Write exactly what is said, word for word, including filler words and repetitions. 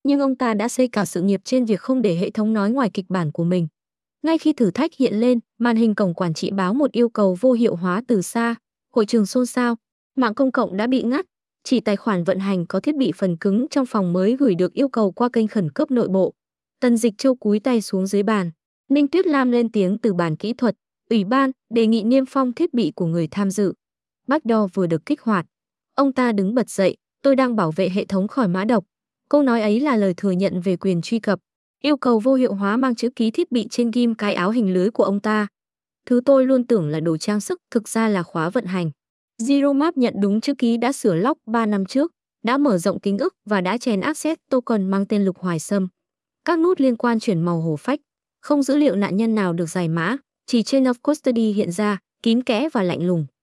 Nhưng ông ta đã xây cả sự nghiệp trên việc không để hệ thống nói ngoài kịch bản của mình. Ngay khi thử thách hiện lên, màn hình cổng quản trị báo một yêu cầu vô hiệu hóa từ xa. Hội trường xôn xao, mạng công cộng đã bị ngắt, chỉ tài khoản vận hành có thiết bị phần cứng trong phòng mới gửi được yêu cầu qua kênh khẩn cấp nội bộ. Tần Dịch Châu cúi tay xuống dưới bàn. Ninh Tuyết Lam lên tiếng từ bàn kỹ thuật, ủy ban đề nghị niêm phong thiết bị của người tham dự. Backdoor vừa được kích hoạt. Ông ta đứng bật dậy, tôi đang bảo vệ hệ thống khỏi mã độc. Câu nói ấy là lời thừa nhận về quyền truy cập. Yêu cầu vô hiệu hóa mang chữ ký thiết bị trên ghim cái áo hình lưới của ông ta. Thứ tôi luôn tưởng là đồ trang sức thực ra là khóa vận hành. Zero Map nhận đúng chữ ký đã sửa lock ba năm trước, đã mở rộng ký ức và đã chèn access token mang tên Lục Hoài Sâm. Các nút liên quan chuyển màu hổ phách, không dữ liệu nạn nhân nào được giải mã, chỉ chain of custody hiện ra, kín kẽ và lạnh lùng.